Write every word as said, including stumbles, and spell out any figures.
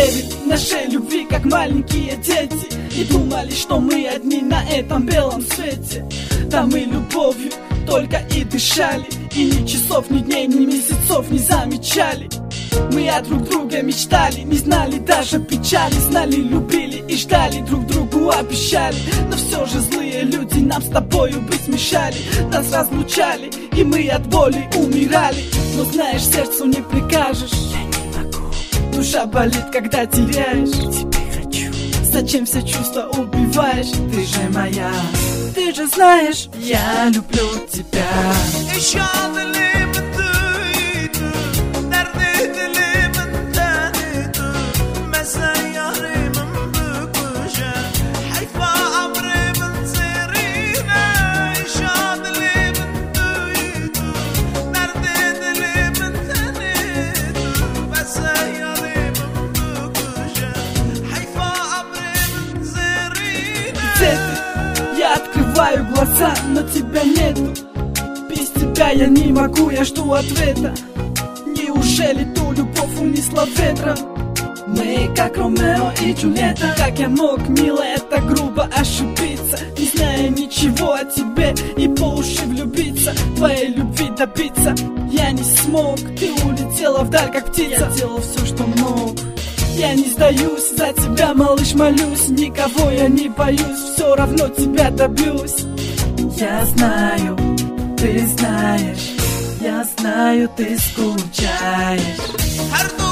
верили нашей любви, как маленькие дети, и думали, что мы одни на этом белом свете. Да мы любовью только и дышали, и ни часов, ни дней, ни месяцев не замечали. Мы о друг друга мечтали, не знали даже печали, знали, любили и ждали, друг другу обещали. Но все же злые люди нам с тобою быть мешали, нас разлучали, и мы от боли умирали. Но знаешь, сердцу не прикажешь, я не могу. Душа болит, когда теряешь, тебе хочу. Зачем все чувства убиваешь? Ты же моя, ты же знаешь, я люблю тебя. Я открываю глаза, но тебя нету. Без тебя я не могу, я жду ответа. Неужели ту любовь унесла ветром? Мы как Ромео и Джульетта. Как я мог, милая, так грубо ошибиться, не зная ничего о тебе и по уши влюбиться, твоей любви добиться я не смог. Ты улетела вдаль, как птица. Я делал все, что мог. Я не сдаюсь, за тебя, малыш, молюсь. Никого я не боюсь, все равно тебя добьюсь. Я знаю, ты знаешь, я знаю, ты скучаешь.